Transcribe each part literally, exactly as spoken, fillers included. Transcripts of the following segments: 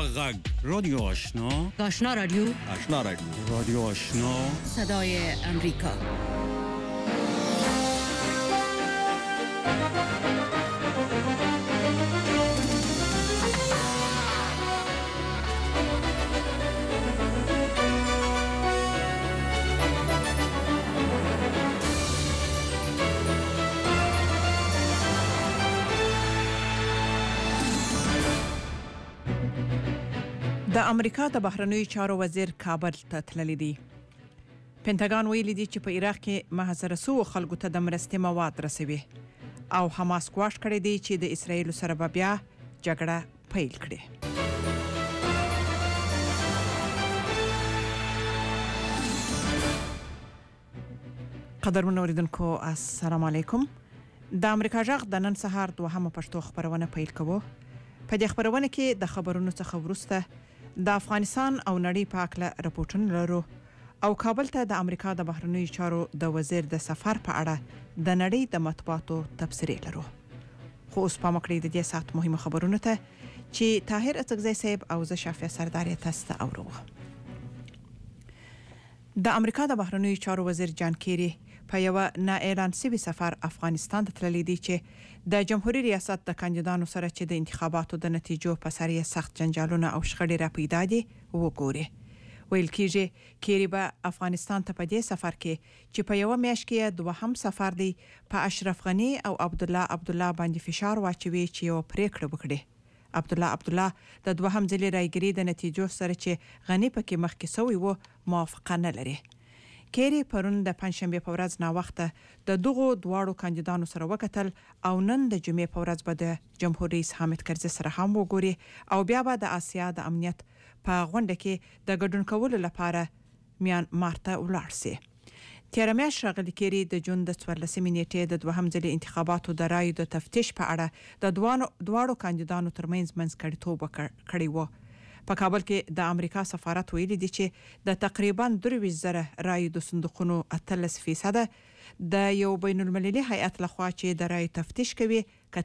غږ رادیو آشنا آشنا رادیو آشنا رادیو رادیو آشنا صدای امریکا. د امریکا د بهرنیو چارو وزیر کابل ته تللی دی. پنټاګان ویلي دی چې په عراق کې محاصره شوو خلکو ته د مرستې مواد رسوي او حماس ګواښ کړی دی چې د اسرایل سره به بیا جګړه پیل کړي. قدرمن اوریدونکو السلام علیکم. د امریکا غږ د نن سهار دوهمه پښتو خبرونه پیل کوو. په دې خبرونه کې د خبرونو څخه وروسته د افغانستان او نړۍ په اړه راپورټونه لرو او کابل ته د امریکا د بهرنیو چارو د وزیر د سفر په اړه د نړۍ د مطبوعاتو تبصرې لرو. خو اوس پام وکړئ د دې ساعت مهمه خبرونه ته چې طاهر اڅکزی صاحب او زه شافیه سرداري تاسو ته اورو. د امریکا د بهرنیو چارو وزیر جان کیری په یو نه اعلان شوی سفر افغانستان ته تللی دی چې د جمهوریت ریاست د کاندیدانو سره چې د انتخاباتو د نتیجو په سر یې سخت جنجالونه او شخړې را پیدا دي وګوري. ویل کېږي کیری به افغانستان ته په دې سفر کې چې په یو میاشت کې دوهم سفر دی په اشرف غنی او عبد الله عبد الله باندې فشار واچوي چې یو پریکړه وکړي. عبد الله عبد الله د دوهم ځلې راګری د نتیجو سره چې غنی پکې مخکې سوی وو موافقه نه لري. کیری پرون د پنځشنبه په ورځ نا وخته د دغو دواړو کاندیدانو سره وکتل او نن د جمعې په ورځ به د جمهور رئیس حامد کرزي سره هم وګوري او بیا به د آسیا د امنیت په غونډه کې د ګډون کولو لپاره میان مارته ولاړ شي. تیر میاشت راغلي کیری د جون د څوارلسمې نیټې د دوهم ځلې انتخاباتو د رایو د تفتیش په اړه د دواړو کاندیدانو ترمنځ منځګړیتوب کړی و. په کابل کې د امریکا سفارت ویلي دی چې د تقریبا درویشت زره رایو د صندوقونو اتلس فیصده د یو بین المللي هیئت لخوا چې د رایو تفتیش کوي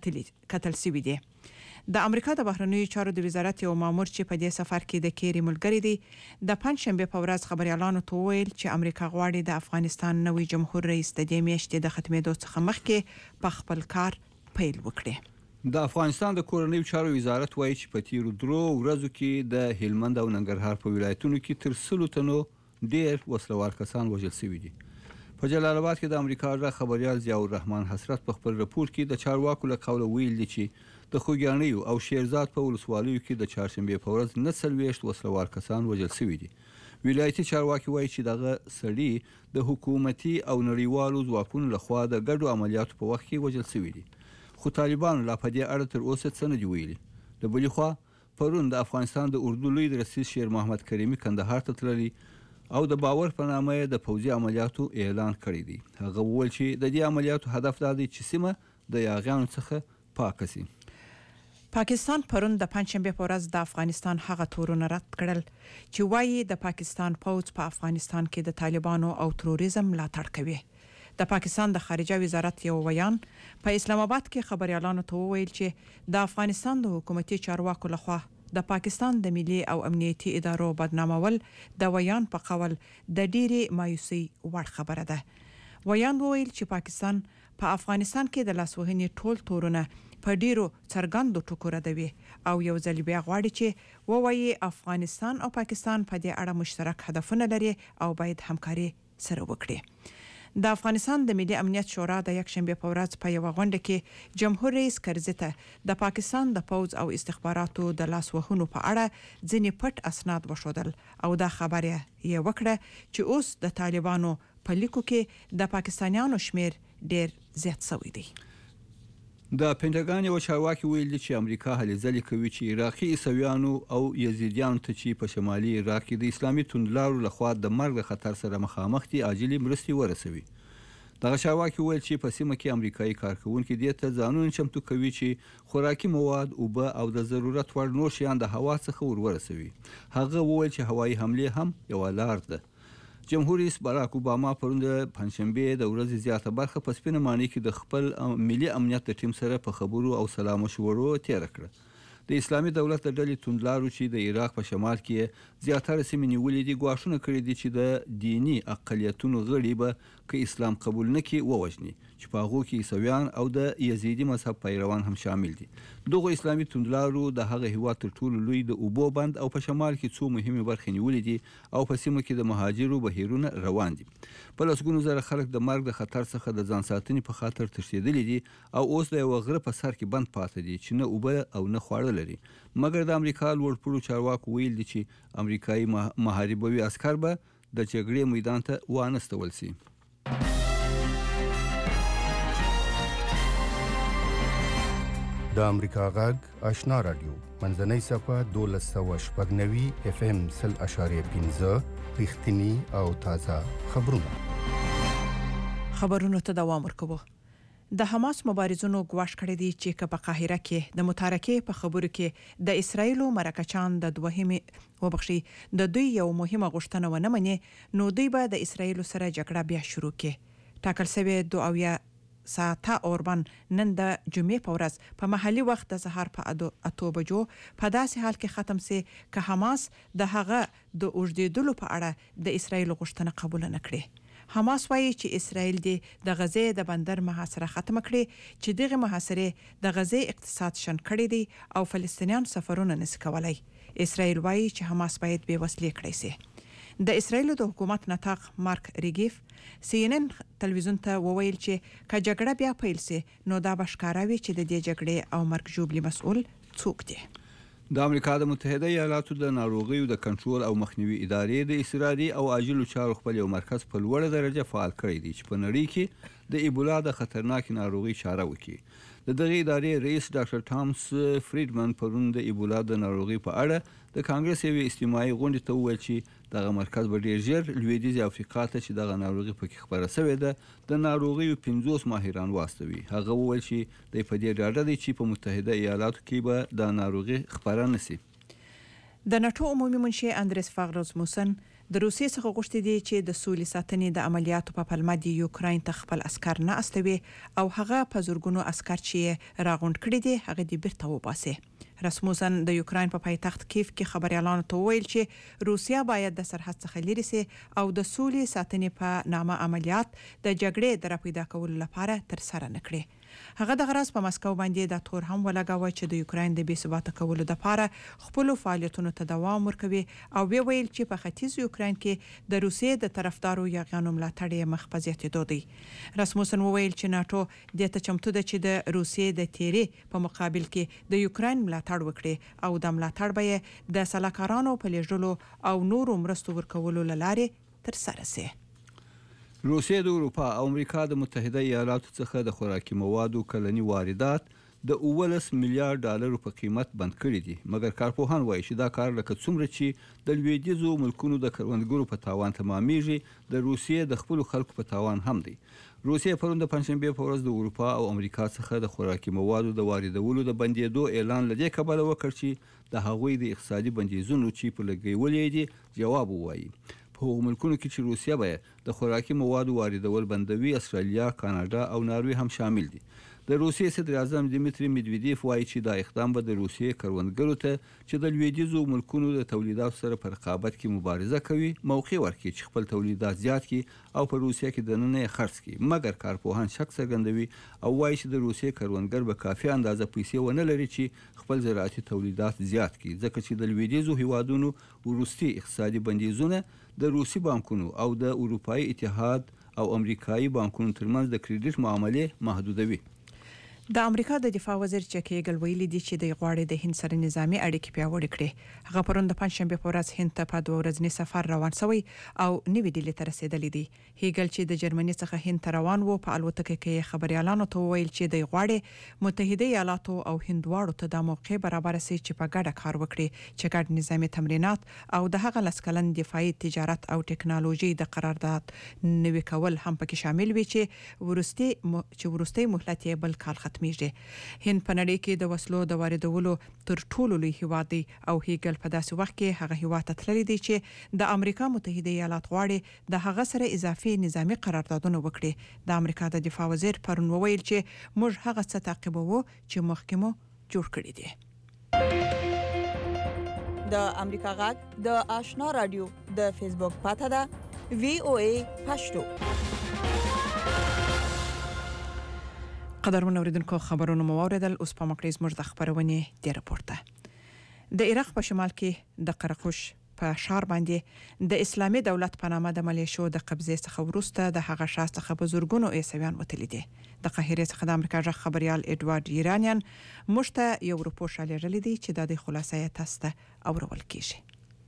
کتل شوي دي. د امریکا د بهرنیو چارو د وزارت یو مامور چې په دې سفر کې د کیری ملګری دی د پنځشنبه په ورځ خبريالانو ته ویل چې امریکا غواړي د افغانستان نوی جمهور رئیس د دې میاشتې د ختمېدو څخه مخکې په خپل کار پیل وکړي. د افغانستان د کورنیو چارو وزارت وایي چې په تیرو درو ورځو کې د هلمند او ننګرهار په ولایتونو کې تر سلو تنو ډېر وسلوال کسان وژل شوي دي. په جلال آباد کې د امریکا غږ خبريال ضیاء الرحمن حسرت په خپل راپور کې د چارواکو له قوله ویل دي چې د خوږیاڼیو او شیرزاد په ولسوالیو کې د چهارشنبه په ورځ نه څلوېښت وسلوال کسان وژل شوي دي. ولایتي چارواکي وایي چې دغه سړي د حکومتي او نړیوالو ځواکونو لخوا د ګډو عملیاتو په وخت کې وژل شوي دي. خو طالبانو لا په دې اړه تر اوسه څه نه دي ویلي. د بلې خوا پرون د افغانستان د اردو لوی رئیس شیر محمد کریمي کندهار ته تللی او د باور په نامه د پوځي عملیاتو اعلان کړی دی. هغه وویل چې د دې عملیاتو هدف دا دی چې سیمه د یاغیانو څخه پاکه شي. پاکستان پرون د پنځشنبه په ورځ د افغانستان هغه تورونه رد کړل چې وایي د پاکستان پوځ په افغانستان کې د طالبانو او تروریزم ملاتړ کوي. د پاکستان د خارجه وزارت یو ویان په اسلام آباد کې خبريالانو ته وویل چې د افغانستان د حکومتي چارواکو لخوا د پاکستان د ملي او امنیتي ادارو بدنامول د ویان په قول د ډېری مایوسي وړ خبره ده. ویان وویل چې پاکستان په افغانستان کې د لاسوهنې ټول تورونه په ډیرو څرګندو ټکو ردوي او یو ځل بیا غواړي چې ووایي افغانستان او پاکستان په دې اړه مشترک هدفونه لري او باید همکاري سره وکړي. د افغانستان د ملي امنیت شورا د یکشنبه په ورځ په یو غونډه کې جمهور رئیس کرزي ته د پاکستان د پوځ او استخباراتو د لاسوهنو په اړه ځینې پټ اسناد وښودل او دا خبره یې وکړه چې اوس د طالبانو په لیکو کې د پاکستانیانو شمیر ډیر زیات شوی دی. د پنټاګان یو چارواکي ویل دي چې امریکا هلې ځلې کوي چې عراقي عیسویانو او یزیدیانو ته چې په شمالي عراق کې د اسلامي توندلارو لخوا د مرګ خطر سره مخامخ دي عاجلې مرستې ورسوي. دغه چارواکي ویل چې په سیمه کې امریکایي کارکوونکي دې ته ځانونه چمتو کوي چې خوراکي مواد، اوبه او د ضرورت وړ نور شیان د هوا څخه ورورسوي. هغه وویل چې هوایي حملې هم یوه لار ده. جمهور رئیس باراک اوباما پرون د پنځشنبه د ورځې زیاته برخه په سپینه ماڼۍ کې د خپل ملي امنیت د ټیم سره په خبرو او سلام مشورو تیر کړ. د د اسلامي دولت د ډلې توندلارو چې د عراق په شمال کې زیاتره سیمې نیولې دي ګواښونه کړي دي چې د دینی اقلیتونو غړي به که اسلام قبول نه کړي ووژني چې په هغو کې عیسویان او د یزیدي مذهب پیروان هم شامل دي. دغه اسلامي توندلارو د هغه هیواد تر ټولو لوی د اوبو بند او په شمال کې څو مهمې برخې نیولې دي او په سیمه کې د مهاجرو بهیرونه روان دي. په لسګونو زره خلک د مرګ د خطر څخه د ځان ساتنې په خاطر تښتېدلي دي او اوس د یوه غره په سر کې بند پاتې دي چې نه اوبه او نه خواړه لري. مګر د امریکا لوړپوړو چارواکو ویل دي چې امریکایي محاربوي عسکر به د جګړې میدان ته وانستول شي. د امریکا غږ آشنا رادیو منځنۍ صفحه دولس سوه شپږ نوي اف ام سل اشاریه پنځه رښتیني او تازه خبرونه. خبرونو ته دوام ورکوو. د حماس مبارزونو ګواښ کړی دی چې که په قاهره کې د متارکې په خبرو کې د اسرایلو مرکچان د دوهمې وبخشي د دوی یو مهمه غوښتنه ونه مني نو دوی به د اسرایلو سره جګړه بیا شروع کړي. ټاکل شوی دوه اویا ساعته اوربان نن د جمعې په ورځ په محلي وخت د سهار په اتو بجو په داسې حال کې ختم سي که حماس د هغه د اوږدېدلو په اړه د اسرایلو غوښتنه قبول نه کړي. حماس وایي چې اسرائیل دې د غزې د بندر محاصره ختم کړي چې دغه محاصره د غزې اقتصاد شن کړي دي او فلسطینیان سفرونه نشي کولای. اسرائیل وایي چې حماس باید بې وسلې کړي سي. د اسرائیل د حکومت نطاق مارک ریګیف سی ان ان تلویزیون ته وویل چې که جګړه بیا پیل سي نو دا به ښکاره وي چې د دې جګړې او مرګ ژوبلي مسؤل څوک دی. د امریکا د متحده ایالاتو د ناروغیو د کنټرول او مخنیوي ادارې د اضطراري او عاجلو چارو خپل یو مرکز په لوړه درجه فعال کړی دی چې په نړۍ کې د ایبولا د خطرناکې ناروغي چاره وکړي. د دغه ادارې رئیس ډاکټر ټامس فریډمن پرون د ایبولا د ناروغي په اړه د کانګرس یوې استماعي غونډې ته وویل چې دغه مرکز به ډیر ژر لویدیځې افریقا ته چې دغه ناروغي پکې خپره شوې ده د ناروغیو پنځوس ماهران واستوي. هغه وویل چې د په دې ډاډه دی چې په متحده ایالاتو کې به د ناروغي خپره نشي. د ناتو عمومي منشي اندریس فاغرزموسن د روسیې څخه غوښتي دي چې د سولې ساتنې د عملیاتو په پلمه د یوکراین ته خپل عسكر نه استوي او هغه په زورګونو عسكر چې راغونډ کړي دي هغه د بیرته وباسي. رسموسن د یوکراین په پایتخت کیف کې خبريالانو ته ویل چې روسیا باید د سرحد څخه لري سي او د سولې ساتنې په نامه عملیات د جګړې د راپیدا کولو لپاره تر سره نکړي. هغه د غرض په مسکو باندې د تور هم ولګاوه چې د یوکراین د بې ثباته کولو لپاره خپل فعالیتونو ته دوام ورکوي او وی ویل چې په ختیځ یوکراین کې د روسیې د طرفدارو یاغیانو ملاتړ مخ په زیاتېدو دی. رسموسن وویل چې ناتو د ته چمتو ده چې د روسیې د تیرې په مقابل کې د یوکراین ملاتړ وکړي او د ملاتړ به د سلاکارانو په لېږلو او نورو مرستو ورکولو لارې تر سره سي. روسیې د اروپا او امریکا د متحده ایالاتو څخه د خوراکي موادو کلني واردات د اوولس میلیارډ ډالرو په قیمت بند کړي دي. مګر کارپوهان وایي چې دا کار لکه څومره چې د لویدیځو ملکونو د کروندګرو په تاوان تمامیږي د روسیې د خپل خلکو په تاوان هم دی. روسیې پرون د پنځشنبه په ورځ د اروپا او امریکا څخه د خوراکي موادو د واردولو د بندیدو اعلان لدې کبله وکړ چې د هغوی د اقتصادي بندیزونو چې په لګولې دي جواب ووایي. په هغو ملکونو کې چې روسیه به د خوراکي موادو واردول بندوي استرالیا، کاناډا او ناروې هم شامل دي. د روسیې صدر اعظم دیمیتری میدویدیف وایي چې دا اقدام به د روسیې کروندګرو ته چې د لویدیځو ملکونو د تولیداتو سره په رقابت کې مبارزه کوي موقع ورکړي چې خپل تولیدات زیات کړي او په روسیه کې دننه یې خرڅ کړي. مګر کارپوهان شک څرګندوي او وایي چې د روسیې کروندګر به کافي اندازه پیسې ونه لري چې خپل زراعتي تولیدات زیات کړي ځکه چې د لویدیځو هیوادونو وروستي اقتصادي بندیزونه د روسي بانکونو او د اروپایي اتحاد او امریکایي بانکونو ترمنځ د کریډټ معاملې محدودوي. د امریکا د دفاع وزیر چک هیګل ویلي دی چې د غواړي د هند سره نظامی اړیکې پیاوړې کړي. هغه پرون د پنځشنبه په ورځ هند ته په دوه ورځني سفر روان شوی او نوې ډیلي ته رسیدلی دی. هیګل چې د جرمني څخه هند ته روان وو په الوتکه کې خبريالانو ته ویل چې د غواړي متحده ایالاتو او هند دواړو ته د موقع برابر سي چې په ګډه کار وکړي چې ګډ نظامی تمرینات او د هغه لسکلن دفاعي تجارت او ټکنالوژي د قرارداد نوي کول هم پکې شامل وي چې ورستي چې ورستي مهلت یې بل کال ختم میږي. هند په نړۍ کې د وسلو د واردولو تر ټولو لوی هیواد دی او هیګل په داسې وخت کې هغه هیواد ته تللی دی چې د امریکا متحده ایالات غواړي د هغه سره اضافي نظامی قراردادونه وکړي. د امریکا د دفاع وزیر پرون وویل چې موږ هغه څه تعقیبوو چې مخکې مو جوړ کړی دی. د امریکا غږ د آشنا رادیو د فیسبوک پاته ده وی او ای پښتو. قدرمن اوریدونکو خبرونه مو اوریدل. اوس په مکړیز موږ د خبرونه دی راپورته. د عراق په شمال کې د قرقوش په شار باندې د اسلامي دولت په نامه د ملیشو د قبضې څخه وروسته د هغه شاست څخه بزرګونو عیسویان وتلي دي. د قاهرې څخه د امریکا ژغ خبريال ایډوارډ ایرانیان مشته یو رپورټ شالېدلی دی چې د خلاصې تاسو ته اورول کیږي.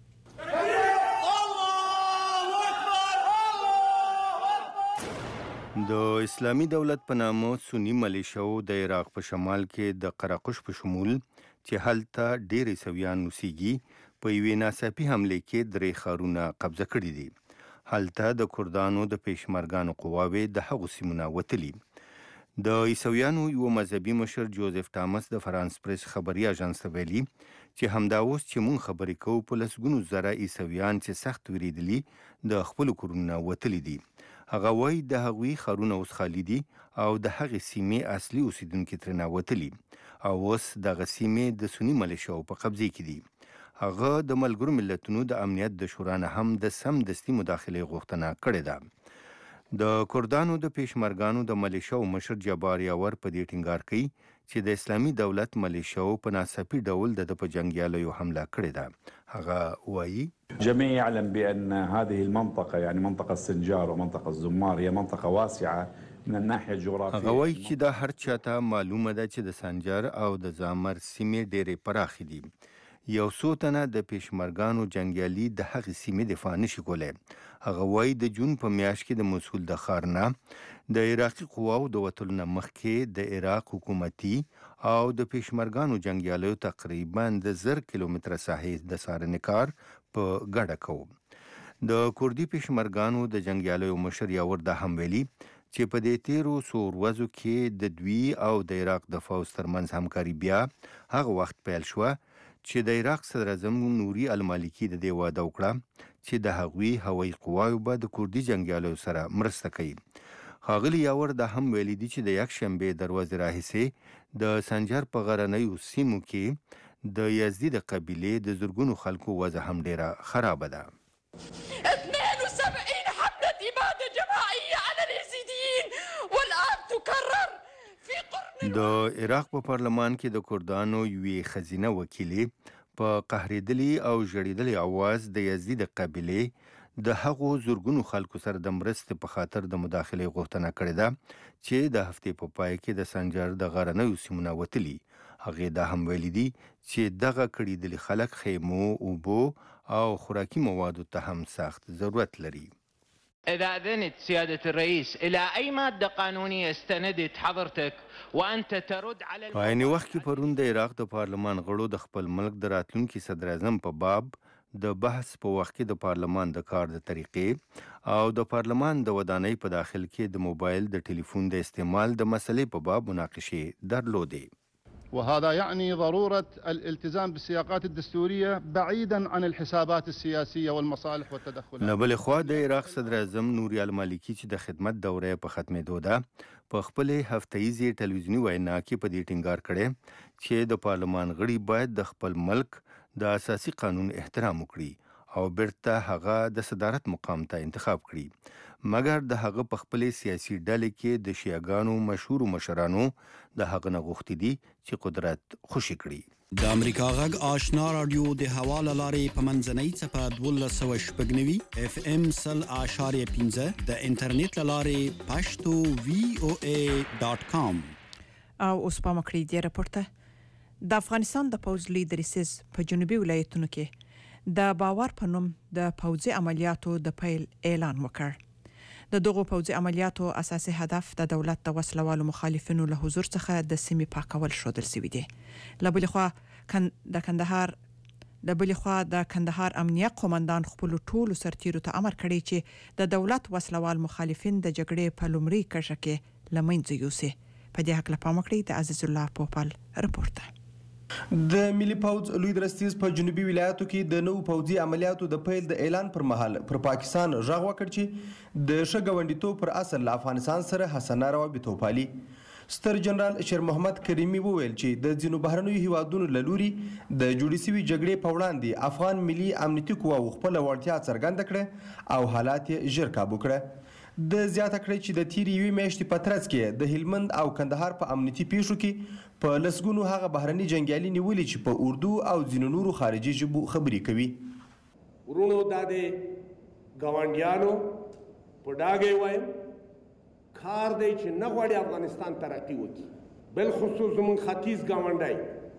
د اسلامي دولت په نامه سنی ملیشو د عراق په شمال کې د قرقوش په شمول چې هلته ډېر عیسویان اوسېږي په یوې ناڅاپي حملې کې درې ښارونه قبضه کړي دي. هلته د کردانو د پېشمرګانو قواوې د هغو سیمو نه وتلي. د عیسویانو یو مذهبي مشر جوزف ټامس د فرانس پریس خبري اژانس ته ویلي چې همدا اوس چې مونږ خبرې کوو په لسګونو زره عیسویان چې سخت ویریدلي د خپلو کورونو نه وتلي دي. هغه وایي د هغوی ښارونه اوس خالي دي او د هغې سیمې اصلي اوسیدونکي ترې وتلي او اوس دغه سیمې د سني ملیشو په قبضې کې دي. هغه د ملګرو ملتونو د امنیت د شورا نه هم د سمدستي مداخلې غوښتنه کړې ده. د کردانو د پېشمرګانو د ملیشو مشر جبار یاور په دې ټینګار کوي چې د اسلامي دولت ملیشو په ناڅاپي ډول د په جنګیالیو حمله کړې ده. هغه وایي جميع يعلم بأن هذه المنطقة يعني منطقة السنجار ومنطقة الزمار هي منطقة واسعة من الناحية الجغرافية. هغه وایي چې دا هر چاته معلومه ده چې د سنجار او د زامر سیمې ډېرې پراخې دي. یو څو تنه د پېشمرګانو جنګیالي د هغې سیمې دفاع نشي کولی. هغه وایي د جون په میاشت کې د موصول د ښار نه د عراقي قواو د وتلو نه مخکې د عراق حکومتي او د پېشمرګانو جنګیالیو تقریبا د زر کیلومتره ساحې د څارنې کار په ګډه کوو. د کردي پېشمرګانو د جنګیالیو مشر یاور دا هم ویلي چې په دې تیرو څو ورځو کې د دوی او د عراق د فوز ترمنځ همکاري بیا هغه وخت پیل شوه چې د عراق صدر اعظم نوري المالکي د دې واده وکړه چې د هغوی هوایي قواو به د کردي جنګیالیو سره مرسته کوي. ښاغلي یاور دا هم ویلي دي چې د یکشنبې دروازې راهیسې د سنجر په غرنیو سیمو کې د یزدي د قبیلې د زرګونو خلکو وضع هم ډیره خرابه ده. اثنين وسبعين حملة إبادة جماعية على اليزيديين والآن تكرر في قرن. د عراق په پارلمان کې د کردانو یوې ښځینه وکیلې په قهرېدلي او ژړېدلي اواز د یزدي د قبیلې د هغو زرګونو خلکو سره د مرستې په خاطر د مداخلې غوښتنه کړې ده چې د هفتې په پای کې د سنجر د غرنیو سیمو نه وتلي. هغې دا هم ویلي دي چې دغه کړېدلي خلک خیمو، اوبو او خوراکي موادو ته هم سخت ضرورت لري. إذا أذنت سيادة الرئيس إلى أي مادة قانونية استندت حضرتك وأنت ترد على په عین وخت کې پرون د عراق د پارلمان غړو د خپل ملک د راتلونکي صدر اعظم په باب د بحث په وخت کې د پارلمان د کار د طریقې او د پارلمان د ودانۍ په داخل کې د موبایل د ټلیفون د استعمال د مسلې په باب مناقشې درلودې. وهذا يعني ضرورة الالتزام بالسياقات الدستورية بعيدا عن الحسابات السياسية والمصالح والتدخلات. نه بلې خوا د عراق صدر اعظم نوري المالکي چې د خدمت دوره په ختمېدو ده په خپلې هفتهیزې ټلویزیوني وینا کې په دې ټینګار کړی چې د پارلمان غړي باید د خپل ملک د اساسي قانون احترام وکړي او بیرته هغه د صدارت مقام ته انتخاب کړي. مګر د هغه په خپلې سیاسي ډلې کې د شیعاګانو مشهورو مشرانو د هغه نه غوښتي دي چې قدرت خوشي کړي. د امریکا غږ آشنا رادیو د حواله لارې په منځنۍ څپه دولس سوه شپږ نوي اف ام سل اعشاریه پنځه د انټرنیټ له لارې پښتو وی او ای ډاټ کام. او اوس په مکړی دی راپورته د افغانستان د پوز لیدریسز په جنوبي ولایتونو کې د باور په نوم د پوځي عملیاتو د پیل اعلان وکړ. د دغو پوځي عملیاتو اساسي هدف د دولت د وسلوالو مخالفینو له حضور څخه د سیمې پاکول شودل شوی دی. له بلې خوا د کندهار د بلې خوا د کندهار امنیه قومندان خپل ټولو سرتیرو ته امر کړی چې د دولت وسلوال مخالفین د جګړې په لومړي کرښه کې له منځه یوسي. په دې هکله پام وکړئ د عزیز الله پوپل رپورټ. د ملي پوځ لوی درستیز په جنوبي ولایتو کې د نوو پوځي عملیاتو د پیل د اعلان پر مهال پر پاکستان غږ وکړ چې د ښه ګاونډیتوب پر اصل له افغانستان سره حسنه روابط وپالي. ستر جنرال شیر محمد کریمي وویل چې د ځینو بهرنیو هیوادونو له لوري د جوړې سوي جګړې په وړاندې افغان ملي امنیتي قواو خپله وړتیا څرګنده کړه او حالات یې ژر کابو کړه. د زیاته کړی چې د تیرې یوې میاشتې په ترڅ کې د هلمند او کندهار په امنیتي پیښو کې په لسګونو هغه بهرني جنګیالي نیولي چې په اردو او ځینو نورو خارجي ژبو خبرې کوي. ورونو دا د ګاونډیانو په ډاګه وایم کار دی چې نه غواړي افغانستان ترقي وکړي، بالخصوص زموږ ختیځ ګاونډی.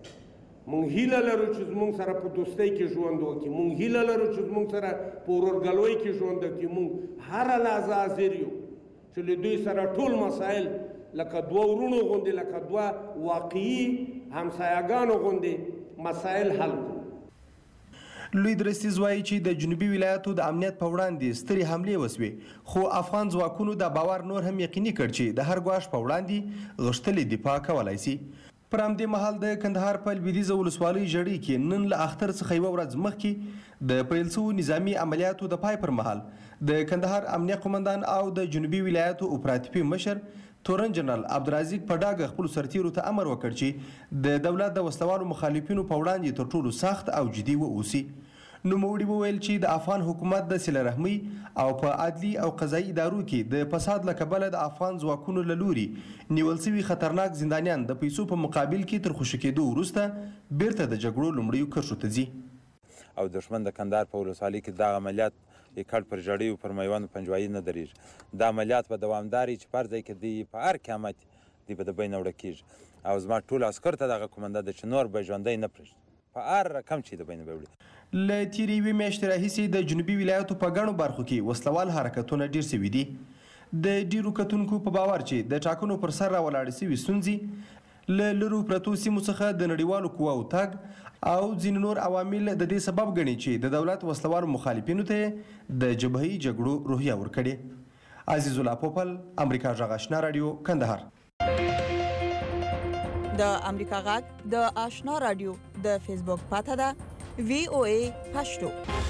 موږ هیله لرو چې زموږ سره په دوستۍ کې ژوند وکړي، موږ هیله لرو چې زموږ سره په ورورګلوۍ کې ژوند وکړي. موږ هره لحظه حاضر یو چې له دوی سره ټول مسایل لکه دوه ورونو غوندې، لکه دوه واقعي همسایهګانو غوندې مسایل حل کړو. لوی درستیز وایي چې د جنوبي ولایاتو د امنیت په وړاندې سترې حملې وسوې، خو افغان ځواکونو دا باور نور هم یقیني کړ چې د هر ګواښ په وړاندې غښتلې دفاع کولی شي. پر همدې مهال د کندهار په لویدیځه ولسوالۍ ژړۍ کې نن له اختر څخه یوه ورځ مخکې د پیل شوو نظامي عملیاتو د پای پر مهال د کندهار امنیه قمندان او د جنوبي ولایاتو اپراتیفي مشر تورن جنرال عبدالرزاق په ډاګه خپلو سرتیرو ته امر وکړ چې د دولت د وسلوالو مخالفینو په وړاندې تر ټولو سخت او جدي واوسي. نوموړي وویل چې د افغان حکومت د صله رحمۍ او په عدلي او قضایي ادارو کې د فساد له کبله د افغان ځواکونو له لوري نیول شوي خطرناک زندانیان د پیسو په مقابل کې تر خوشي کېدو وروسته بیرته د جګړو لومړیو کرښو ته ځي. او دښمن د کندهار په ولسوالۍ کې دغه عملیات کډ پر ژړیو پر میوندو پنجوایي نه درېږي. دا عملیات به دوامداري چې پر ځای کې دی په هر قیامت دی به د بینه وړه کېږي. او زما ټولو عسکرو ته دغه قومنده ده چې نور به ژوندی نه پرېږدي، په هر رقم چې د بینه به وړي. له تیرې یوې میاشتې راهیسې د جنوبي ولایاتو په ګڼو برخو کې وسلوال حرکتونه ډېر سوي دي. د ډېرو کتونکو په باور چې د ټاکنو پر سر راولاړې سوي ستونزې له لرو پرتو سیمو څخه د نړیوالو قواو تګ او ځینې نور عوامل د دې سبب ګڼي چې د دولت وسلوالو مخالفینو ته د جبهې جګړو روحیه ورکړي. عزیز الله پوپل، امریکا غږ آشنا رادیو، کندهار. د امریکا غږ د آشنا رادیو د فیسبوک پاته ده وی او ای پښتو.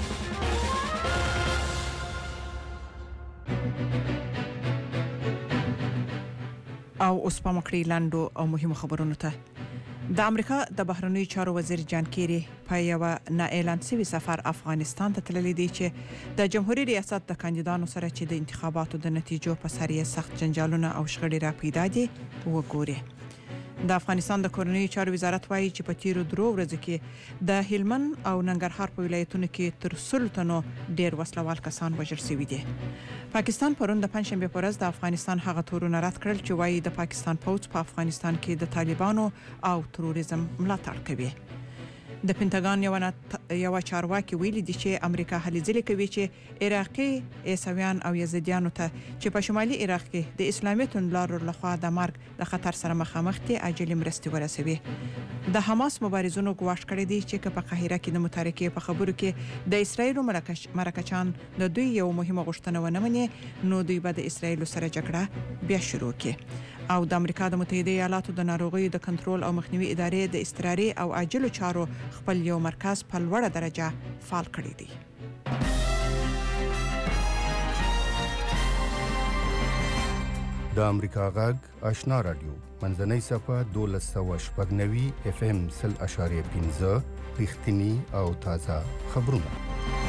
او اوس په مکړی لاندو او مهمو خبرونو ته. د امریکا د بهرنیو چارو وزیر جان کیری په یو نه اعلان شوی سفر افغانستان ته تللی دی چې د جمهوریت ریاست د کاندیدانو سره چې د انتخاباتو د نتیجو په سر یې سخت جنجالونه او شخړې را پیدا دي وګوري. د افغانستان د کورنیو چارو وزارت وایي چې په تیرو درو ورځو کې د هلمند او ننګرهار په ولایتونو کې تر سلو تنو ډیر وسلوال کسان وژل شوي دي. پاکستان پرون د پنځشنبه په ورځ د افغانستان هغه تورونه رد کړل چې وایي د پاکستان پوځ په افغانستان کې د طالبانو او تروریزم ملاتړ کوي. د پینټاګان یو نه یو چارواکي ویلي دي چې امریکا هلې ځلې کوي چې عراقي عیسویان او یزیدیانو ته چې په شمالي عراق کې د اسلامي توندلارو لخوا د مرګ د خطر سره مخامخ دي عاجلې مرستې ورسوي. د حماس مبارزونو ګواښ کړی دی چې په قاهره کې د متارکې په خبرو کې د اسرایل مرکچان د دوی یو مهمه غوښتنه ونه مني نو دوی به د اسرایل سره جګړه بیا شروع کړي. او د امریکا د متحده ایالاتو د ناروغیو د کنټرول او مخنیوي ادارې د اضطراري او عاجلو چارو خپل یو مرکز په لوړه درجه فعال کړی دی. د امریکا غږ آشنا رادیو منځنۍ صفه دولس سوه شپږ نوي اف ام سل اشاریه پنځه رښتینی او تازه خبرونه.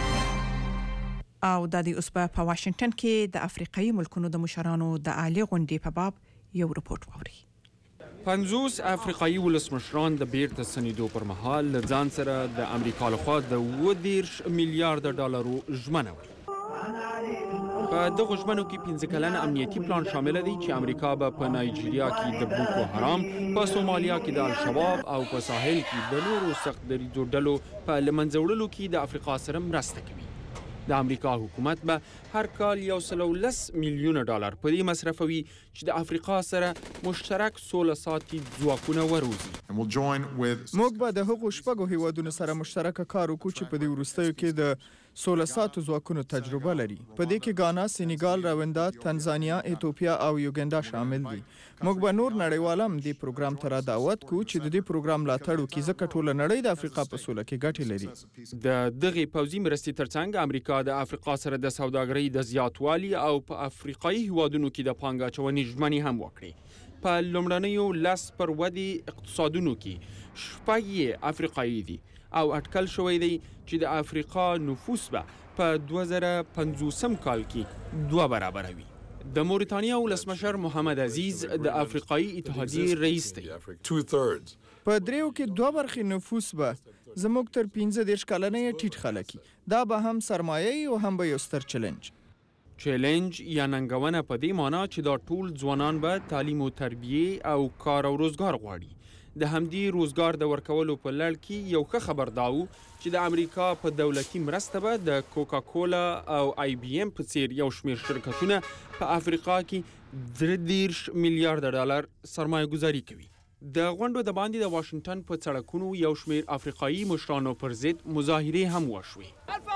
او د دې اوس په واشنگټن کې د افریقایي ملکونو د مشرانو د عالی غونډې په باب یو رپورت ووري. پنځوس افریقایي ولسمشران د بیرته ستنېدو پر مهال له ځان سره د امریکا لخوا د اووه دېرش میلیارډ ډالرو ژمنه وړي. په دغو ژمنو کې پنځه کلنه امنیتي پلان شامل دی چې امریکا به په نایجیریا کې د بوکو حرام، په سومالیا کې د الشباب او په ساحل کې د نورو سخت دریځو ډلو په له منځه وړلو کې د افریقا سره مرسته کوي. د امریکا حکومت به هر کال یو سل او لس میلیونه ډالر په دې مصرفوي چې د افریقا سره مشترک سوله ساتي ځواکونه وروزي. موږ به د هغو شپږو هیوادونو سره مشترک کار وکړو چې په دې وروستیو کې د سوله ساتو ځواکونو تجربه لري. په دې کې غانا، سینیګال، راوندا، تنزانیا، ایتوپیا او یوګندا شامل دي. موږ به نور نړیوال هم دې پروګرام ته را دعوت کوو چې د دې پروګرام ملاتړ وکړي ځکه ټوله نړۍ د افریقا په سوله کې ګټې لري. د دغې پوځي مرستې ترڅنګ امریکا د افریقا سره د سوداګرۍ د زیاتوالي او په افریقایي هیوادونو کې د پانګه اچونې ژمنې هم وکړې. په لومړنیو لس پر ودې اقتصادونو کې شپږ یې افریقایي دي او اټکل شوی دی چې د افریقا نفوس به په دوه زره پنځوسم کال کې دوه برابره وي. د موريتانیا ولسمشر محمد عزیز د افریقایي اتحادیې رئیس دی. په دریو کې دوه برخې نفوس به زموږ تر پنځه دېرش کلنۍ ټیټ خلک دا به هم سرمایه او هم به یو ستر چلنج چیلنج یا ننګونه په دې معنی چې دا ټول ځوانان به تعلیم او تربیه او کار او روزګار غواړي. د همدې روزګار د ورکولو په لړ کې یو ښه خبر دا و چې د امریکا په دولتي مرسته به د کوکا کولا او آی بی ام په څیر یو شمېر شرکتونه په افریقا کې درې دېرش میلیارډ ډالر سرمایه ګذاري کوي. د غونډو د باندې د واشنگټن په سړکونو یو شمېر افریقایي مشرانو پر ضد مظاهرې هم وشوې.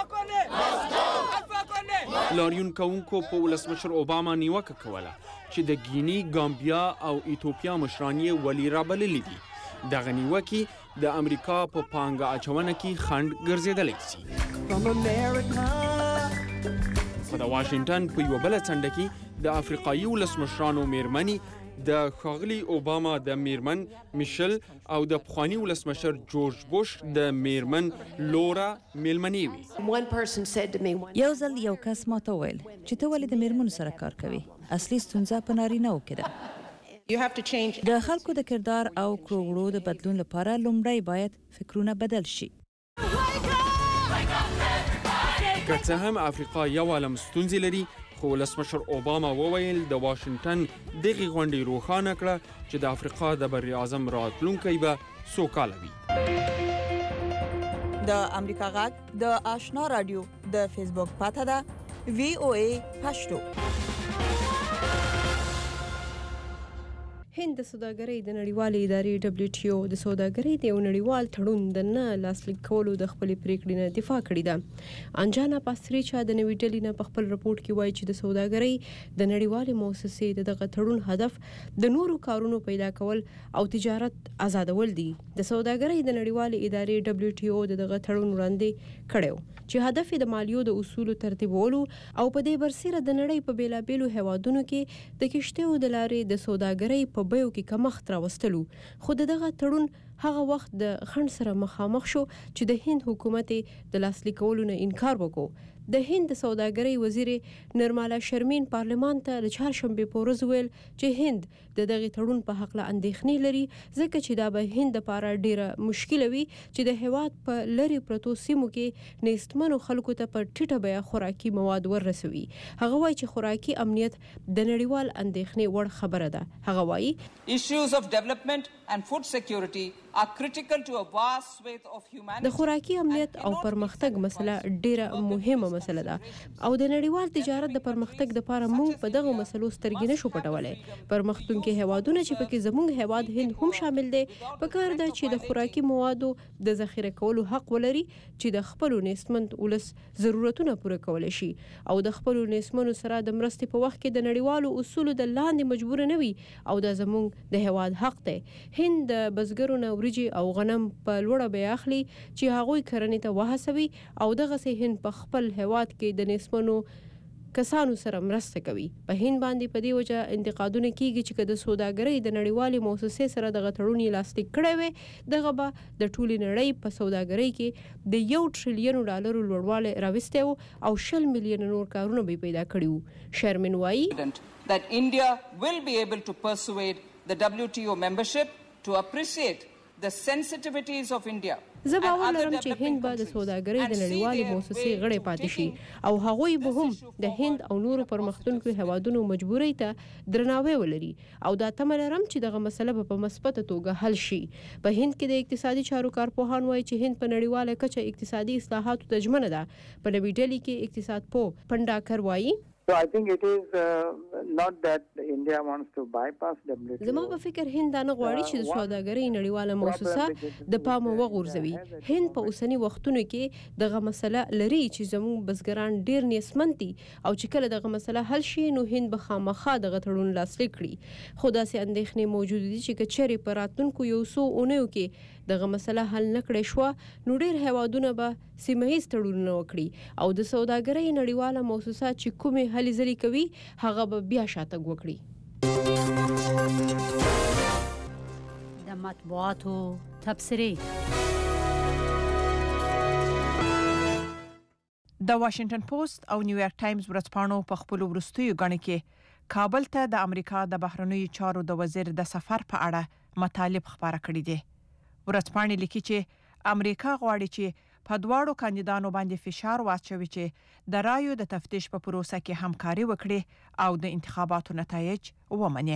لاریون کوونکو په ولسمشر اوباما نیوکه کوله چې د ګینی، ګامبیا او ایتوپیا مشران یې ولې رابللي دي. دغه نیوکې د امریکا په پانګه اچونه کې خنډ ګرځېدلی سي. په د واشنگټن په یوه بله څنډه کې د افریقایي ولسمشرانو میرمنې د ښاغلي اوباما د میرمن میشل او د پخواني ولسمشر جورج بوش د میرمن لورا میلمنې وي. یو ځل یو کس ماته وویل چې ته ولې د میرمنو سره کار کوي؟ اصلي ستونزه په نارینه‌و کې ده. د خلکو د کردار او کړو د بدلون لپاره لومړی باید فکرونه بدل شي. که څه هم افریقا یو عالم ستونزې لري، خو ولسمشر اوباما وویل د واشنگټن دغې غونډې روښانه کړه چې د افریقا د براعظم راتلونکی به سوکاله وي. د امریکا غږ د آشنا رادیو د فیسبوک پاته ده وی او ای پښتو. هند د سوداګرۍ د نړیوالې ادارې دبليو ټي او د سوداګرۍ د یو نړیوال تړون د نه لاسلیک کولو د خپلې پریکړې نه دفاع کړې ده. انجانا پاستریچا د نوې ډلې نه په خپل رپورټ کې وایي چې د سوداګرۍ د نړیوالې مؤسسې د دغه تړون هدف د نورو کارونو پیدا کول او تجارت آزادول دي. د سوداګرۍ د نړیوالې ادارې دبليو ټي او د دغه تړون وړاندې کړو چې هدف د مالیو د اصولو ترتیبولو او په دې برسره د نړۍ په بیلابیلو هیوادونو کې د کشتیو د لارې د سوداګرۍ په بیو کې کمښت راوستلو. خو دغه تړون هغه وخت د خنډ سره مخامخ شو چې د هند حکومت د لاسلیک کولو نه انکار وکړ. د هند سوداګرۍ وزیر نرمالا شرمین پارلمان ته د چهارشنبې په ورځ ویل چې هند د دغه تړون په حق له اندېښنې لري، ځکه چې دا به هند لپاره ډیره مشکله وي چې د هیواد په لری پرتو سیمو کې نېستمنو خلکو ته په ټیټه بیه خوراکي مواد ورسوي. هغه وایي چې خوراکي امنیت د نړیوال اندېښنې وړ خبره ده. هغه وایي issues of development and food security are critical to a vast swathe of humanity. د خوراکي امنیت او پرمختګ مسله ډیره مهمه مسله ده او د نړیوال تجارت د پرمختګ لپاره موږ په دغه مسلو سترګې نشو پټولای. پرمختونکي هیوادونه چې پکې زموږ هیواد هند هم شامل دي په کار ده چې د خوراکي موادو د ذخیره کولو حق ولري چې د خپل نېستمن ولس ضرورتونه پوره کولای شي او د خپل نېستمنو سره د مرستې په وخت کې د نړیوالو اصولو د لاندې مجبور نه وي او د زموږ د هیواد حق دی. هند د بزګرو نه وریجې او غنم په لوړه بیه اخلي چې هغوی کرنې ته وهڅوي او دغسې هند په خپل هیواد کې د نېستمنو کسانو سره مرسته کوي. په هند باندې په دې وجه انتقادونه کیږي چې د سوداګرۍ د نړیوالې مؤسسې سره دغه تړون یې لاسلیک کړی وي، دغه به د ټولې نړۍ په سوداګرۍ کې د یو ټریلیون ډالرو لوړوالی راوستی و او شل میلیونه نور کارونه به پیدا کړي وو. شرمن وایي that India will be able to persuade the W T O membership to appreciate the sensitivities of India. زه باور لرم چې هند به د سوداګرۍ د نړیوالې مؤسسې غړی پاتې شي او هغوی به هم د هند او نورو پرمختونکو هیوادونو مجبورۍ ته درناوی ولري او دا تمه لرم چې دغه مسله به په مثبته توګه حل شي. په هند کې د اقتصادي چارو کارپوهان وایي چې هند په نړیواله کچه اقتصادي اصلاحاتو ته ژمنه ده. په نوې ډلې کې اقتصاد پوه پنډاکر وایي So I think it is uh, not that India wants to bypass W T O. زما په فکر هند دا نه غواړي چې د سوداګرۍ نړیواله مؤسسه د پامه وغورځوي. هند په اوسني وختونو کې دغه مسله لري چې زموږ بزګران ډیر نیسمن دي او چې کله دغه مسله حل شي نو هند به خامخا دغه تړون لاسلیک کړي. خو داسې اندېښنې موجود دي چې که چېرې په راتلونکو یو څو اونیو کې دغه مسله حل نه کړې شوه نو ډېر هیوادونه به سیمه ییز تړونونه وکړي او د سوداګرۍ نړیواله مؤسسه چې کومې هلې ځلې کوي هغه به بیا شاتګ وکړي. مطبوعاتو تبصرې. د واشنگټن پوسټ او نیویارک ټایمز ورځپاڼو په خپل وروستیو غاڼه کې کابل ته د امریکا د بهرنیو چارو د وزیر د سفر په اړه مطالب خبره کړي دي. ورځپاڼې لیکي چې امریکا غواړي چې په دواړو کاندیدانو باندې فشار واچوي چې د رایو د تفتیش په پروسه کې همکاري وکړي او د انتخاباتو نتایج ومني.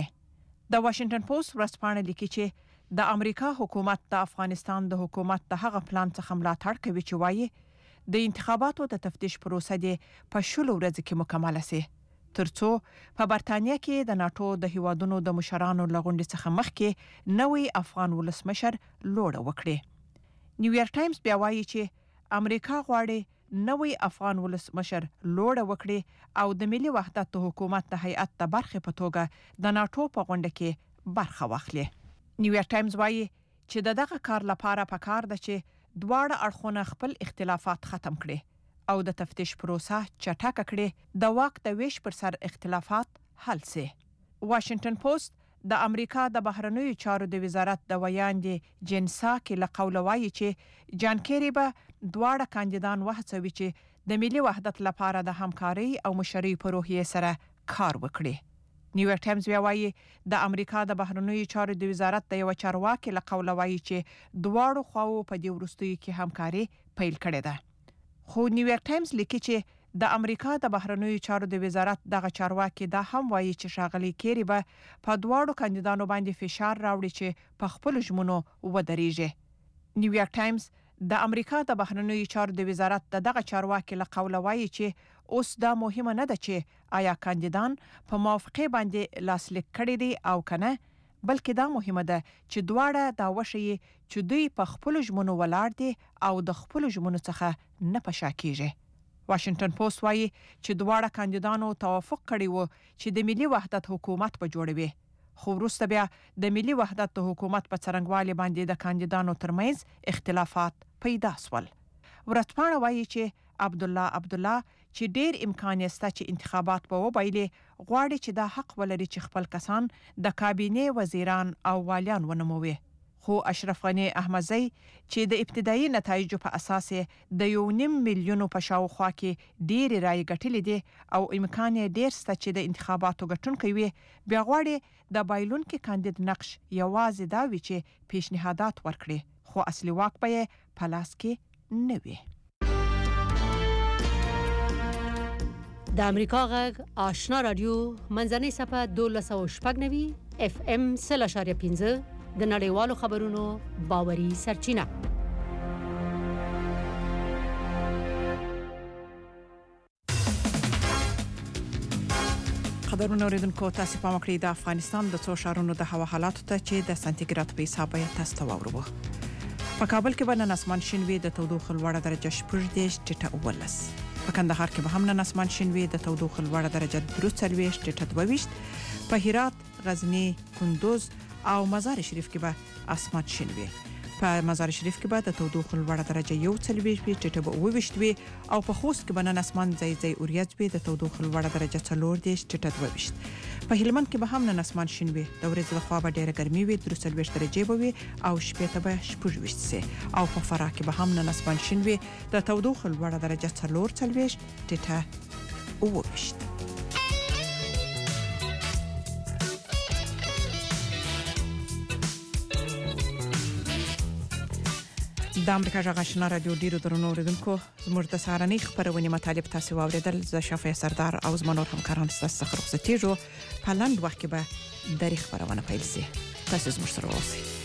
د واشنگټن پوسټ ورځپاڼه لیکي چې د امریکا حکومت د افغانستان د حکومت د هغه پلان څخه ملاتړ کوي چې وایي د انتخاباتو د تفتیش پروسه دی په شلو ورځو کې مکمل شي ترڅو په برتانیا کې د ناتو د هیوادونو د مشرانو لغونډې څخه مخکې نوې افغان ولسمشر لوړه وکړي. نیویارک ټایمز بیا وایي چې امریکا غواړي نوې افغان ولسمشر لوړه وکړي او د ملي وحدت د حکومت د هیئت د برخې په توګه د ناتو په غونډه کې برخه واخلي. نیویارک ټایمز وایي چې د دغه کار لپاره پکار ده چې دواړه اړخونه خپل اختلافات ختم کړي او د تفتیش پروسه چټکه کړي د واک د ویش پر سر اختلافات حل سي. واشنگټن پوسټ د امریکا د بهرنیو چارو د وزارت د ویاندې جین ساکي له قوله وایي چې جان کیری به دواړه کاندیدان وهڅوي چې د ملي وحدت لپاره د همکاري او مشري په روحیه سره کار وکړي. نیویارک ټایمز بیا وایي د امریکا د بهرنیو چارو د وزارت د یو چارواکي له قوله وایي چې دواړو خواو په دې وروستیو کې همکاري پیل کړې ده. خو نیویارک ټایمز لیکي چې د امریکا د بهرنیو چارو د وزارت دغه چارواکي دا هم وایي چې ښاغلي کیری به په دواړو کاندیدانو باندې فشار راوړي چې په خپل ژمنو ودرېږي. نیویارک ټایمز د امریکا د بهرنیو چارو د وزارت دغه چارواکي له قوله وایي چې اوس دا مهمه نه ده چې آیا کاندیدان په موافقه باندې لاسلیک کړي دي او کنه، بلکې دا مهمه ده چې دواړه دا وشي چې دوی په خپل ژمنو ولاړ دي او د خپل ژمنو څخه نه پشا کیږي. واشنگټن پوسټ وایي چې دواړه کاندیدانو توافق کړی و چې د ملي وحدت حکومت به جوړوي، خو وروسته بیا د ملي وحدت د حکومت په څرنګوالي باندې د کاندیدانو ترمنځ اختلافات پیدا شول. ورځپاڼه وایي چې عبدالله عبدالله چې ډیر امکان شته چې انتخابات به وبایلي غواړي چې دا حق ولري چې خپل کسان د کابینې وزیران او والیان ونوموي. خو اشرف غنی احمدزی چې د ابتدایي نتایجو په اساس د یو نیم میلیونو په شاوخوا کې ډیر رای ګټلې دي او امکان ډیر شته چې د انتخاباتو ګټونکي وي، بیا غواړي د بایلونکي کاندید نقش یوازې دا وي چې پیشنهادات ورکړي، خو اصلي واک به په لاس کې نه وي. د امریکا غږ آشنا رادیو منځنۍ صفحه دولس او شپږ نوي اف ام سل اشاریه پنځه د نړیوالو خبرونو باوري سرچینه. قدرمن اوریدونکو، تاسو په مکړی د افغانستان د څو شهرونو د هوا حالات ته چې د سانتیګراد په حساب تاسو ته واورو. په کابل کې به نن اسمان شین وي، د تودوخې لوړه درجه شپږ دیرش ټیټه اوولس. په کندهار کې به هم نن اسمان شین وي، د تودوخې لوړه درجه درې څلوېښت ټیټه دوه ویشت. په هرات، غزنی، کندوز او مزار شریف کې به اسمان شین وي. په مزار شریف کې به د تودوخې لوړه درجه یو څلوېښت ټیټه به اوه ویشت وي او په خوست کې به نن اسمان ځای ځای اوریځ وي، د تودوخې لوړه درجه څلور دیرش ټیټه دوه ویشت. په هلمند کې به هم نن اسمان شین وي، د ورځې لخوا به ډیره ګرمي وي، درې څلوېښت درجې به وي او شپې ته به شپږ ویشت سي. او په فراه کې به هم نن اسمان شین وي، د تودوخې لوړه درجه څلور څلوېښت ټیټه اوه ویشت. د امریکا غږ آشنا رادیو ډیرو درنو اوریدونکو، زموږ د سهارنۍ خبرونې مطالب تاسو واوریدل. زه شفیع سردار او زما نور همکاران ستاسو څخه رخصتېږو. په لنډ وخت کې به درې خبرونه پیل شي. تاسو زموږ سره اوسئ.